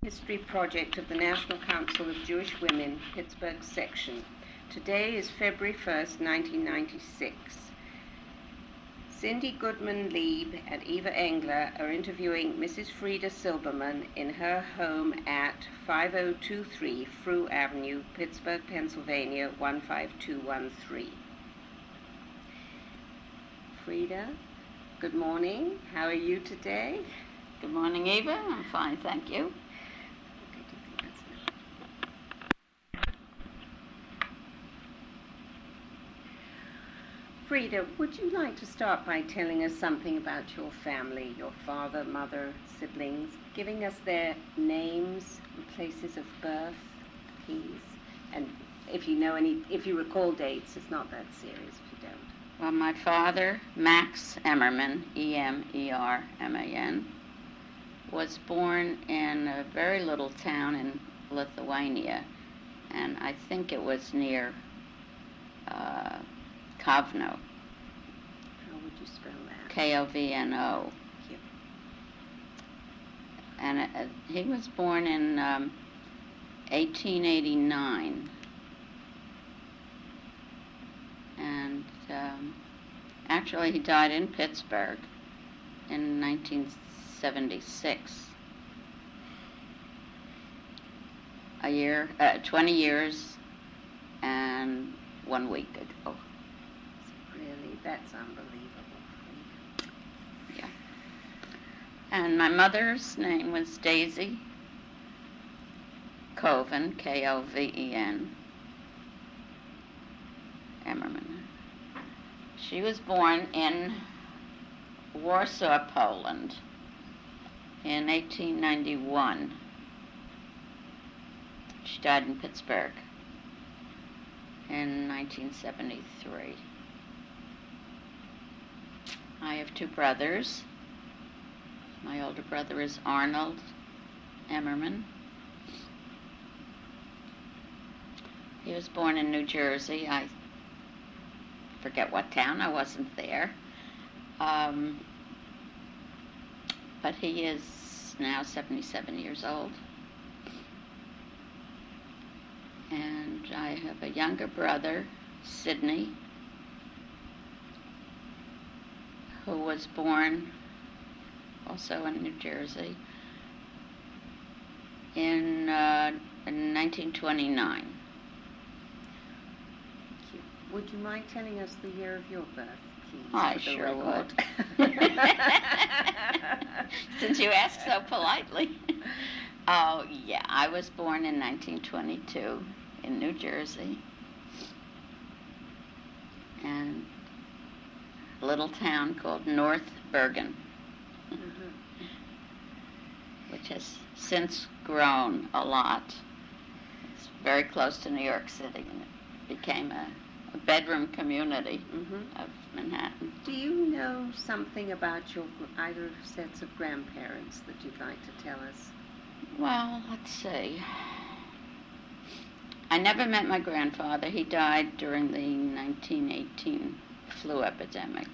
History Project of the National Council of Jewish Women, Pittsburgh Section. Today is February 1st, 1996. Cindy Goodman Lieb and Eva Engler are interviewing Mrs. Frieda Silberman in her home at 5023 Frew Avenue, Pittsburgh, Pennsylvania, 15213. Frieda, good morning. How are you today? Good morning, Eva. I'm fine, thank you. Frieda, would you like to start by telling us something about your family, your father, mother, siblings, giving us their names and places of birth, please? And if you recall dates, it's not that serious if you don't. Well, my father, Max Emmerman, E-M-E-R-M-A-N, was born in a very little town in Lithuania, and I think it was near Kovno. How would you spell that? K-O-V-N-O. Thank you. And he was born in 1889. And actually he died in Pittsburgh in 1976. 20 years and 1 week ago. Really, that's unbelievable. Yeah. And my mother's name was Daisy Koven, K-O-V-E-N, Emmerman. She was born in Warsaw, Poland in 1891. She died in Pittsburgh in 1973. I have two brothers. My older brother is Arnold Emmerman. He was born in New Jersey. I forget what town. I wasn't there. But he is now 77 years old. And I have a younger brother, Sidney, who was born also in New Jersey in 1929. Would you mind telling us the year of your birth, please? I sure would. Since you asked so politely. Oh, yeah, I was born in 1922 in New Jersey. And a little town called North Bergen, which has since grown a lot. It's very close to New York City, and it became a bedroom community of Manhattan. Do you know something about your either sets of grandparents that you'd like to tell us? Well, let's see. I never met my grandfather. He died during the 1918 flu epidemic.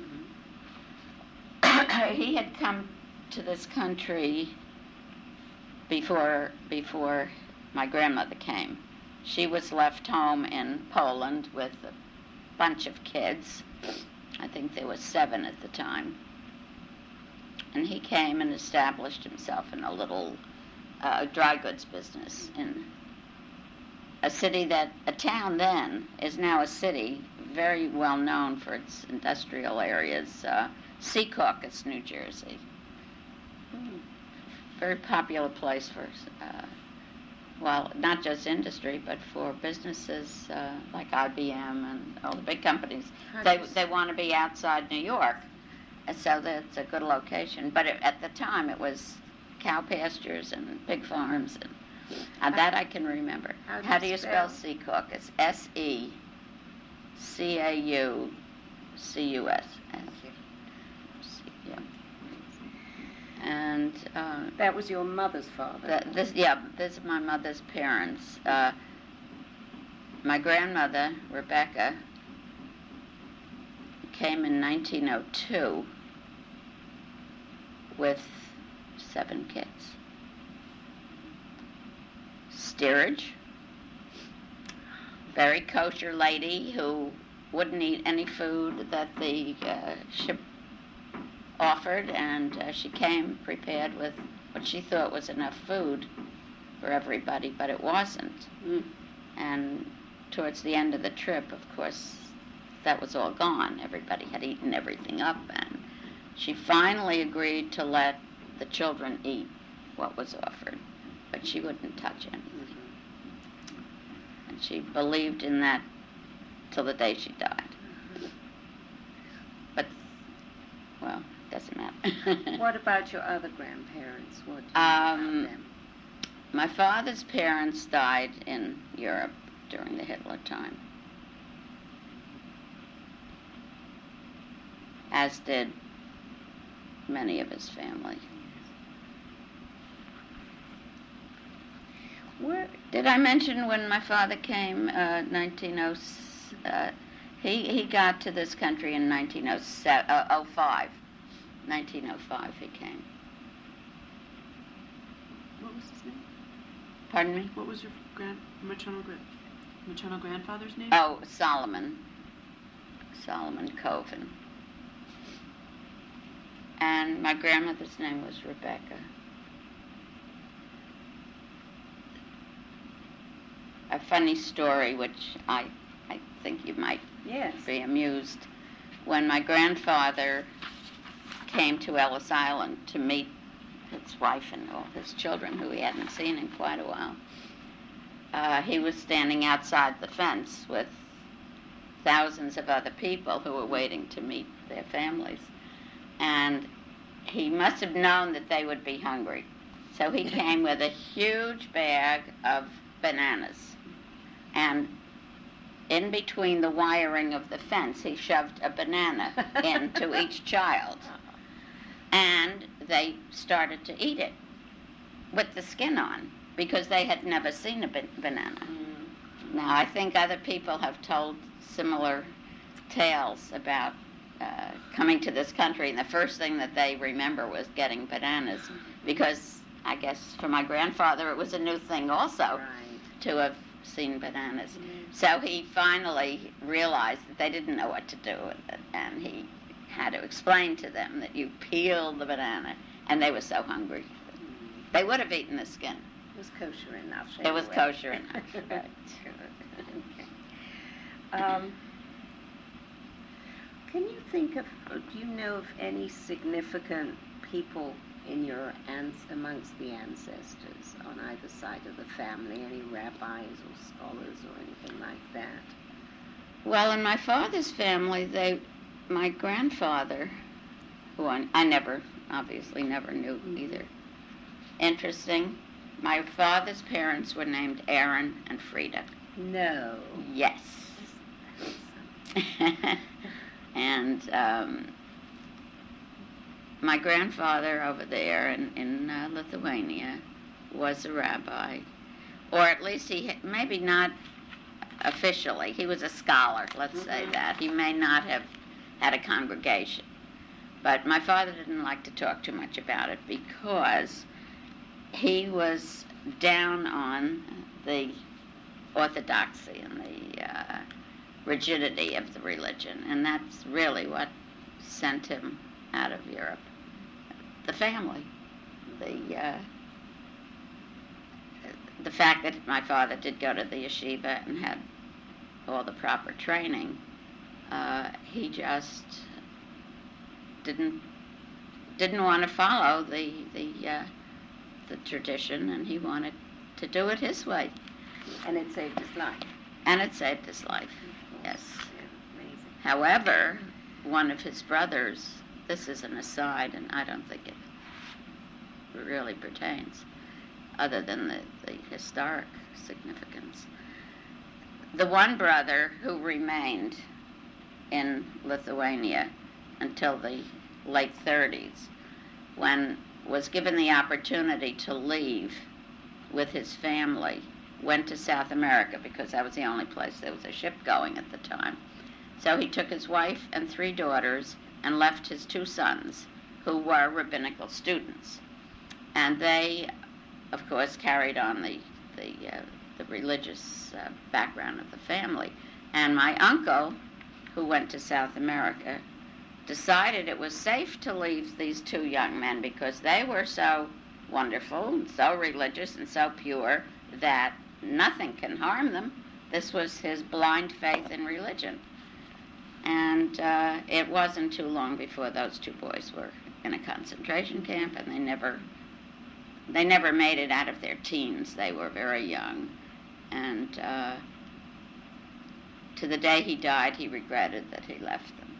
He had come to this country before my grandmother came. She was left home in Poland with a bunch of kids. I think there were 7 at the time. And he came and established himself in a little dry goods business in a town then is now a city very well known for its industrial areas, Secaucus, New Jersey. Very popular place for, not just industry, but for businesses like IBM and all the big companies. They want to be outside New York, so that's a good location. But at the time, it was cow pastures and pig farms, and that I can remember. How do you spell Secaucus? S-E-C-A-U-C-U-S. Yeah. And that was your mother's father. This is my mother's parents. My grandmother, Rebecca, came in 1902 with 7 kids. steerage, very kosher lady who wouldn't eat any food that the ship offered, and she came prepared with what she thought was enough food for everybody, but it wasn't. And towards the end of the trip, of course, that was all gone. Everybody had eaten everything up, and she finally agreed to let the children eat what was offered, but she wouldn't touch anything. And she believed in that till the day she died. But, well, doesn't matter. What about your other grandparents? What do you know about them? My father's parents died in Europe during the Hitler time, as did many of his family. Did I mention when my father came, he got to this country in 1905. 1905 he came. What was his name? Pardon me? What was your maternal grandfather's name? Oh, Solomon Coven. And my grandmother's name was Rebecca. A funny story, which I think you might be amused. When my grandfather came to Ellis Island to meet his wife and all his children, who he hadn't seen in quite a while, he was standing outside the fence with thousands of other people who were waiting to meet their families. And he must have known that they would be hungry. So he came with a huge bag of bananas. And in between the wiring of the fence, he shoved a banana into each child. And they started to eat it with the skin on, because they had never seen a banana. Now, I think other people have told similar tales about coming to this country, and the first thing that they remember was getting bananas, because I guess for my grandfather it was a new thing also to have seen bananas. So he finally realized that they didn't know what to do with it, and he had to explain to them that you peel the banana, and they were so hungry. They would have eaten the skin. It was kosher enough. It was kosher enough. Right. Okay. Can you think of, or do you know of any significant people in your amongst the ancestors on either side of the family? Any rabbis or scholars or anything like that? Well, in my father's family, my grandfather, who I obviously never knew either. Interesting. My father's parents were named Aaron and Frida. No. Yes. And my grandfather over there in Lithuania was a rabbi, or at least maybe not officially. He was a scholar, let's say that. He may not have had a congregation. But my father didn't like to talk too much about it because he was down on the orthodoxy and the rigidity of the religion, and that's really what sent him out of Europe. The family, the fact that my father did go to the yeshiva and had all the proper training, he just didn't want to follow the tradition, and he wanted to do it his way. And it saved his life. And it saved his life, yes. Yeah, amazing. However, one of his brothers, this is an aside, and I don't think it really pertains, other than the historic significance. The one brother who remained in Lithuania until the late 30s, when was given the opportunity to leave with his family, went to South America because that was the only place there was a ship going at the time. So he took his wife and 3 daughters and left his 2 sons, who were rabbinical students. And they, of course, carried on the the religious background of the family. And my uncle, who went to South America, decided it was safe to leave these two young men because they were so wonderful and so religious and so pure that nothing can harm them. This was his blind faith in religion. And it wasn't too long before those two boys were in a concentration camp, and they never made it out of their teens. They were very young. And to the day he died, he regretted that he left them.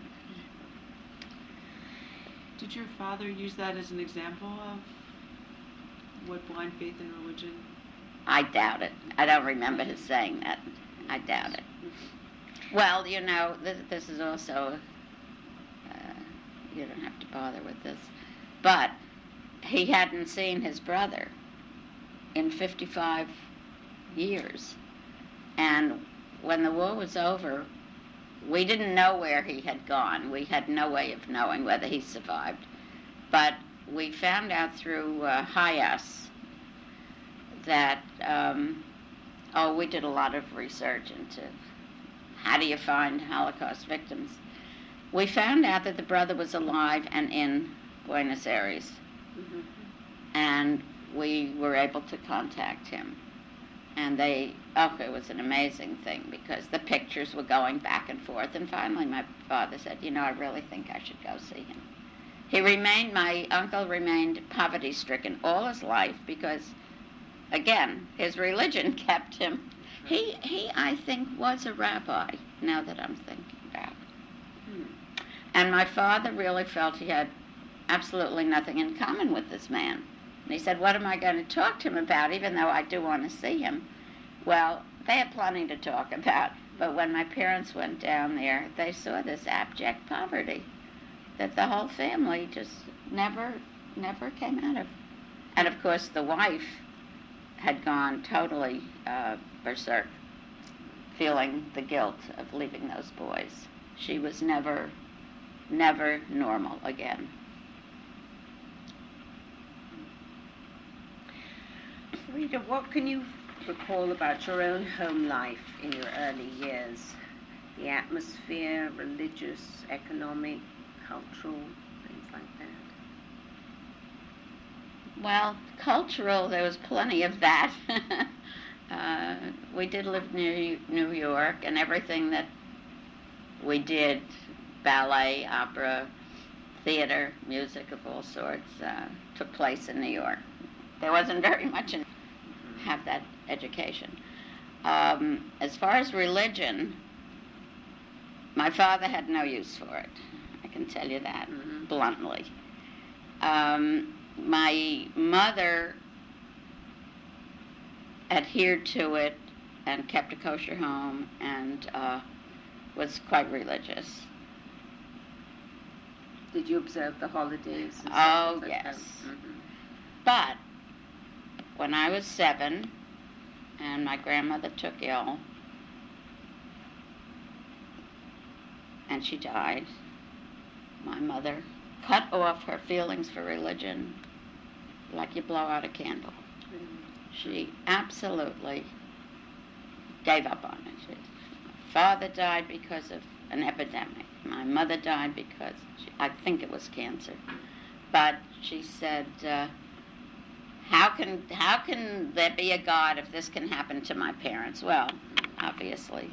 Did your father use that as an example of what blind faith in religion? I doubt it. I don't remember his saying that. I doubt it. Well, you know, this is also, you don't have to bother with this, but he hadn't seen his brother in 55 years. And when the war was over, we didn't know where he had gone. We had no way of knowing whether he survived. But we found out through HIAS that, we did a lot of research into how do you find Holocaust victims. We found out that the brother was alive and in Buenos Aires. Mm-hmm. And we were able to contact him. And it was an amazing thing because the pictures were going back and forth. And finally my father said, I really think I should go see him. My uncle remained poverty-stricken all his life because, again, his religion kept him. He I think, was a rabbi, now that I'm thinking about it. And my father really felt he had absolutely nothing in common with this man. And he said, what am I going to talk to him about, even though I do want to see him? Well, they had plenty to talk about, but when my parents went down there, they saw this abject poverty that the whole family just never came out of. And of course, the wife had gone totally berserk, feeling the guilt of leaving those boys. She was never normal again. Rita, what can you recall about your own home life in your early years? The atmosphere, religious, economic, cultural, things like that. Well, cultural, there was plenty of that. We did live near New York, and everything that we did, ballet, opera, theater, music of all sorts, took place in New York. There wasn't very much in have that education. As far as religion, my father had no use for it. I can tell you that bluntly. My mother adhered to it and kept a kosher home and was quite religious. Did you observe the holidays? Oh, yes. But when I was 7 and my grandmother took ill and she died, my mother cut off her feelings for religion like you blow out a candle. She absolutely gave up on it. My father died because of an epidemic. My mother died because, I think it was cancer. But she said, how can there be a God if this can happen to my parents? Well, obviously,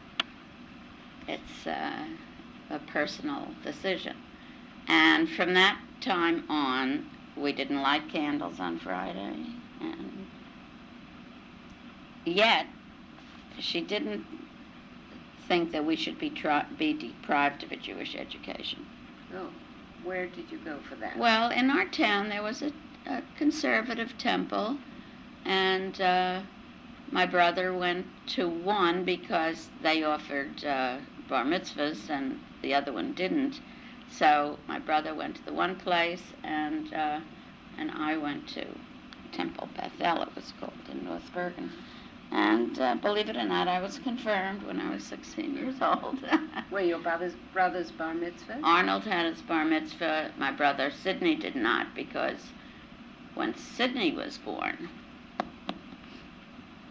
it's a personal decision. And from that time on, we didn't light candles on Friday. And yet, she didn't think that we should be deprived of a Jewish education. Oh, where did you go for that? Well, in our town there was a conservative temple, and my brother went to one because they offered bar mitzvahs and the other one didn't. So my brother went to the one place, and I went to Temple Bethel, it was called, in North Bergen. And believe it or not, I was confirmed when I was 16 years old. Were your brother's bar mitzvah? Arnold had his bar mitzvah. My brother Sidney did not, because when Sidney was born,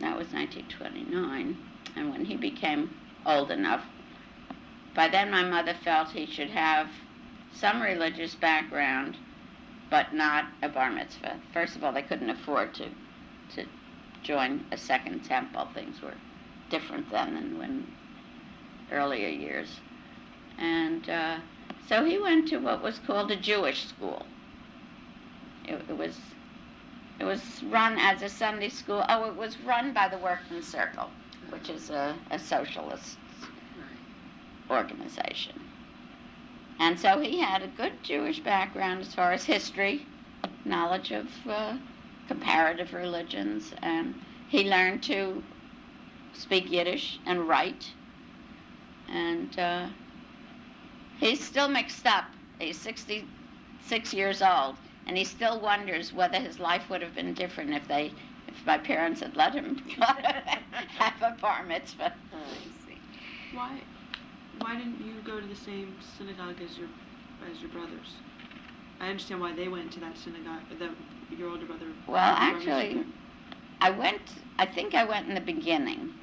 That was 1929. And when he became old enough, by then my mother felt he should have some religious background, but not a bar mitzvah. First of all, they couldn't afford to join a second temple. Things were different then than when earlier years. And so he went to what was called a Jewish school. It was run as a Sunday school. Oh, it was run by the Workmen's Circle, which is a socialist organization. And so he had a good Jewish background as far as history, knowledge of comparative religions, and he learned to speak Yiddish and write. And he's still mixed up. He's 66 years old, and he still wonders whether his life would have been different if my parents had let him have a bar mitzvah. Oh, I see. Why didn't you go to the same synagogue as your brothers? I understand why they went to that synagogue. Your older brother. Well, actually, I think I went in the beginning.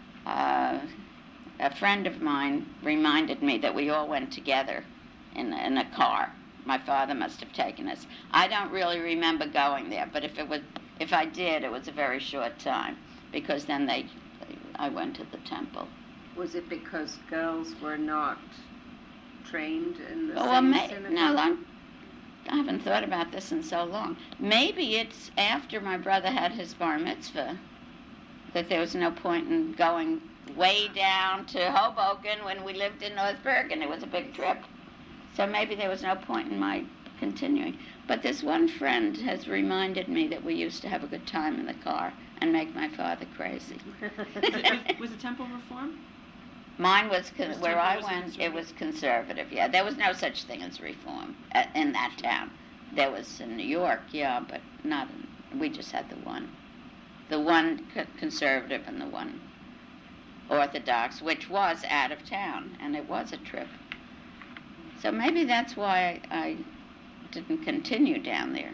A friend of mine reminded me that we all went together in a car. My father must have taken us. I don't really remember going there, but if I did, it was a very short time, because then I went to the temple. Was it because girls were not trained in the synagogue? No, I haven't thought about this in so long. Maybe it's after my brother had his bar mitzvah that there was no point in going way down to Hoboken when we lived in North Bergen. It was a big trip. So maybe there was no point in my continuing. But this one friend has reminded me that we used to have a good time in the car and make my father crazy. Was the temple reform? Mine was, where I went, it was conservative, yeah. There was no such thing as reform in that town. There was in New York, yeah, but not we just had the one conservative and the one Orthodox, which was out of town, and it was a trip. So maybe that's why I didn't continue down there.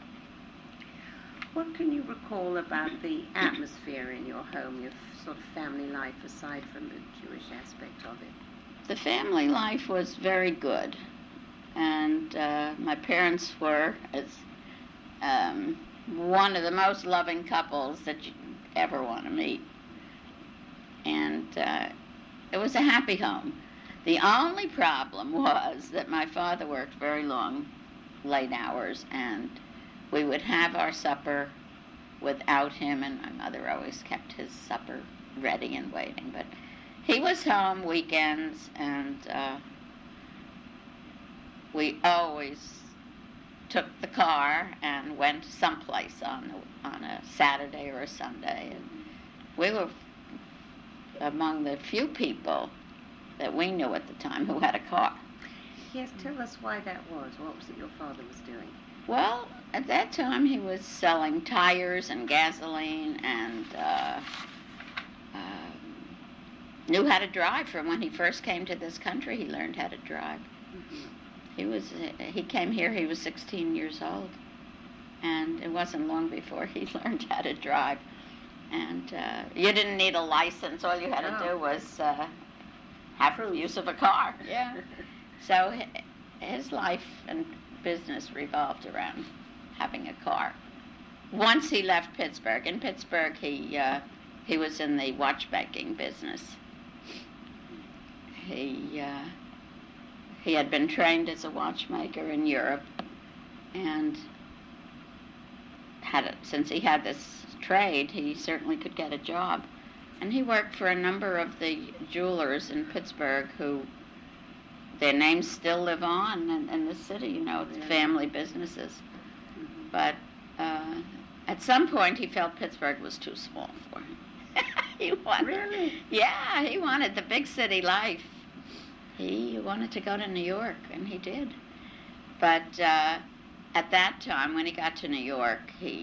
What can you recall about the atmosphere in your home, your sort of family life, aside from the Jewish aspect of it? The family life was very good, and my parents were one of the most loving couples that you ever want to meet. And it was a happy home. The only problem was that my father worked very long, late hours, and we would have our supper without him, and my mother always kept his supper ready and waiting. But he was home weekends, and we always took the car and went someplace on a Saturday or a Sunday. And we were among the few people that we knew at the time who had a car. Yes, tell us why that was. What was it your father was doing? Well, at that time he was selling tires and gasoline, and knew how to drive. From when he first came to this country, he learned how to drive. Mm-hmm. He came here, he was 16 years old, and it wasn't long before he learned how to drive. And you didn't need a license. All you had to do was have use of a car. Yeah. So his life and business revolved around having a car. Once he left Pittsburgh. In Pittsburgh, he was in the watchmaking business. He had been trained as a watchmaker in Europe, and since he had this trade, he certainly could get a job. And he worked for a number of the jewelers in Pittsburgh who their names still live on in the city, it's family businesses. Mm-hmm. But at some point he felt Pittsburgh was too small for him. Really? Yeah, he wanted the big city life. He wanted to go to New York, and he did. But at that time, when he got to New York,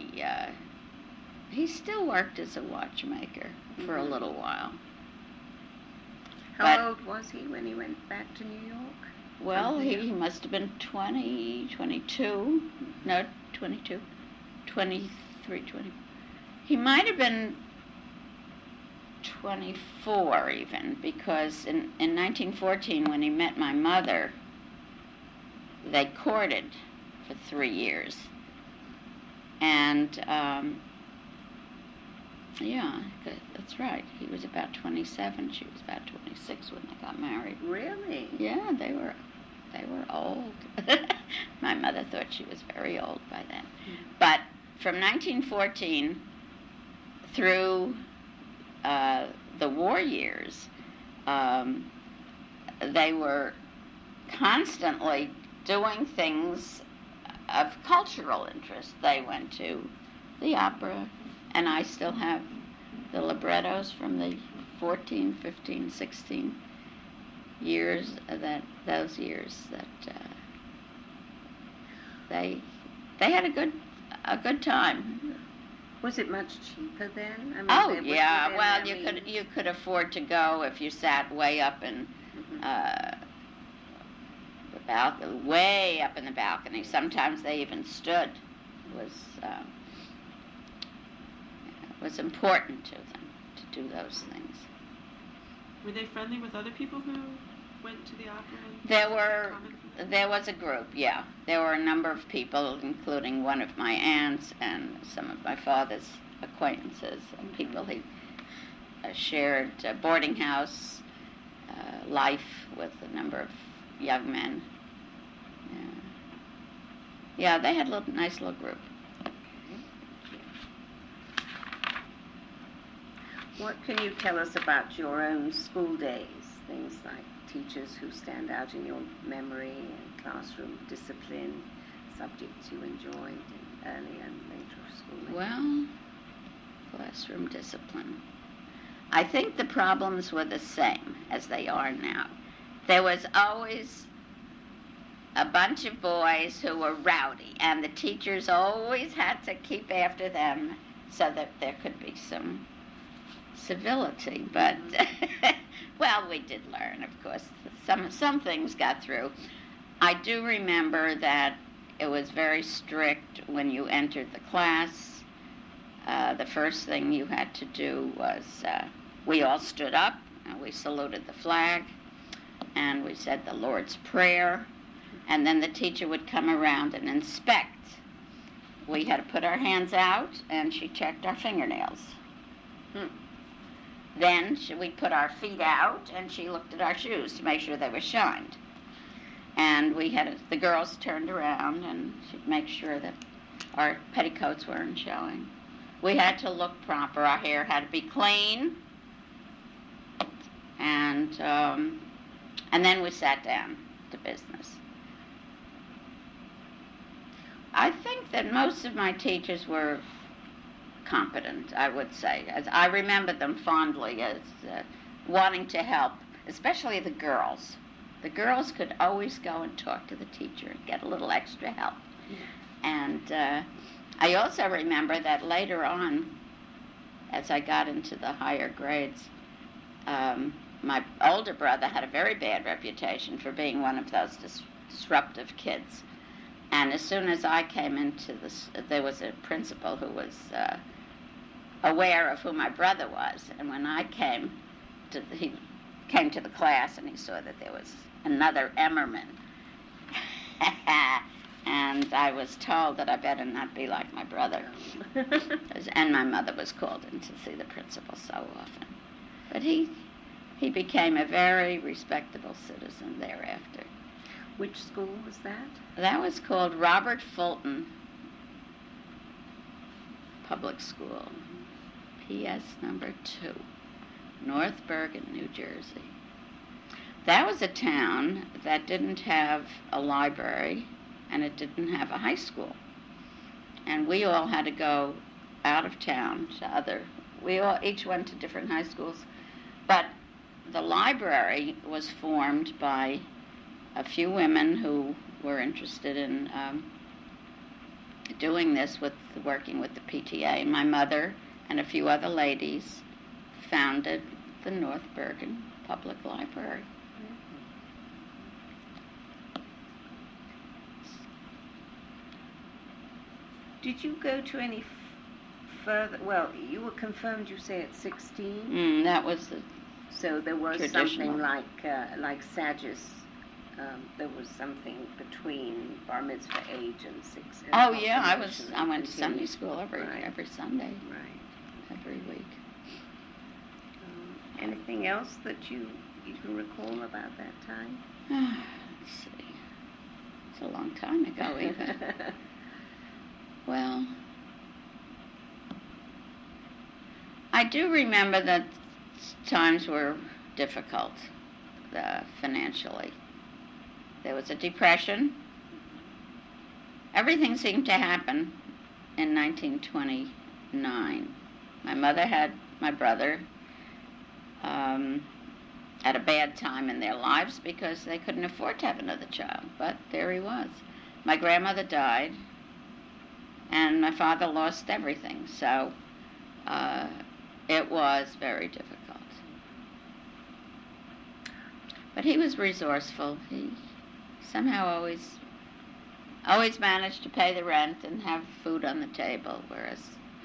he still worked as a watchmaker for a little while. How old was he when he went back to New York? Well, he must have been 20, 22. No, 22. 23, 20. He might have been 24 even, because in 1914 when he met my mother, they courted for 3 years. And, yeah, that's right. He was about 27. She was about 26 when they got married. Really? Yeah, they were old. My mother thought she was very old by then. But from 1914 through the war years, they were constantly doing things of cultural interest. They went to the opera, and I still have the librettos from the 14, 15, 16 years those years that they had a good time. Was it much cheaper then? I mean, Oh was yeah, there well any- you could afford to go if you sat way up in way up in the balcony. Sometimes they even stood. It was important to them to do those things. Were they friendly with other people who went to the opera? There was a group, yeah. There were a number of people, including one of my aunts and some of my father's acquaintances and people he shared boarding house life with a number of young men. Yeah, they had a nice little group. What can you tell us about your own school days? Things like teachers who stand out in your memory and classroom discipline, subjects you enjoyed in early and later schooling. Well, classroom discipline. I think the problems were the same as they are now. There was always a bunch of boys who were rowdy, and the teachers always had to keep after them so that there could be some civility. But, well, we did learn, of course. Some things got through. I do remember that it was very strict when you entered the class. The first thing you had to do was we all stood up, and we saluted the flag, and we said the Lord's Prayer, and then the teacher would come around and inspect. We had to put our hands out, and she checked our fingernails. Then we put our feet out, and she looked at our shoes to make sure they were shined. And the girls turned around, and she'd make sure that our petticoats weren't showing. We had to look proper. Our hair had to be clean. And then we sat down to business. I think that most of my teachers were competent, I would say. As I remember them fondly as wanting to help, especially the girls. The girls could always go and talk to the teacher and get a little extra help. And I also remember that later on, as I got into the higher grades, my older brother had a very bad reputation for being one of those disruptive kids. And as soon as I came into there was a principal who was aware of who my brother was. And when I he came to the class and he saw that there was another Emmerman. And I was told that I better not be like my brother. And my mother was called in to see the principal so often. But he became a very respectable citizen thereafter. Which school was that? That was called Robert Fulton Public School, PS number 2, North Bergen, New Jersey. That was a town that didn't have a library, and it didn't have a high school. And we all had to go out of town to we all each went to different high schools. But the library was formed by a few women who were interested in doing this working with the PTA. My mother and a few other ladies founded the North Bergen Public Library. Did you go to any further, well, you were confirmed, you say, at 16? That was the So there was traditional. something like Sagittarius. There was something between bar mitzvah age and six. And Oh yeah, confirmation I and went to Sunday continued. school every Right. Sunday, Right. every week. Anything else that you can recall about that time? Let's see. It's a long time ago, even. Well, I do remember that times were difficult financially. There was a depression. Everything seemed to happen in 1929. My mother had my brother at a bad time in their lives because they couldn't afford to have another child, but there he was. My grandmother died, and my father lost everything, so it was very difficult. But he was resourceful. He somehow always managed to pay the rent and have food on the table, whereas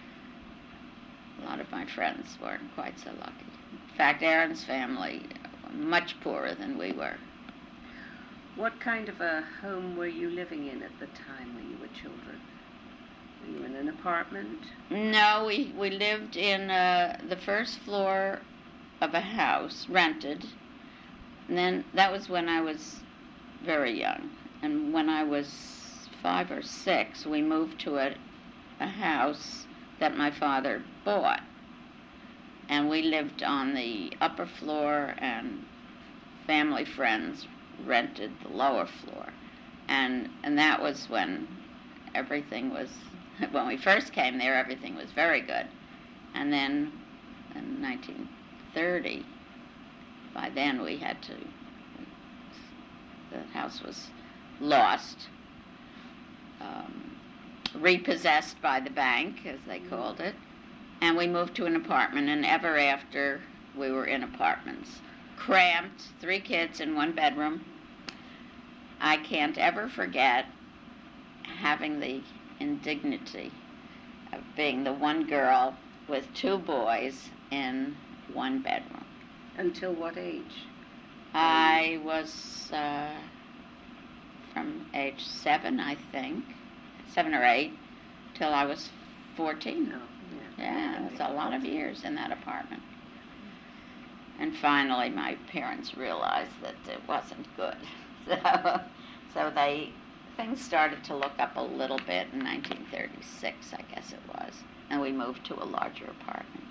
a lot of my friends weren't quite so lucky. In fact, Aaron's family were much poorer than we were. What kind of a home were you living in at the time when you were children? Were you in an apartment? No, we lived in the first floor of a house, rented. And then that was when I was very young. And when I was 5 or 6, we moved to a house that my father bought. And we lived on the upper floor, and family friends rented the lower floor. And that was when everything was, when we first came there, everything was very good. And then in 1930, by then we had to, the house was lost, repossessed by the bank, as they called it, and we moved to an apartment, and ever after we were in apartments. Cramped, 3 kids in 1 bedroom. I can't ever forget having the indignity of being the one girl with 2 boys in 1 bedroom. Until what age? I was from age 7, I think, 7 or 8, till I was 14. No. Yeah, it was a lot of years in that apartment. And finally, my parents realized that it wasn't good. So things started to look up a little bit in 1936, I guess it was, and we moved to a larger apartment.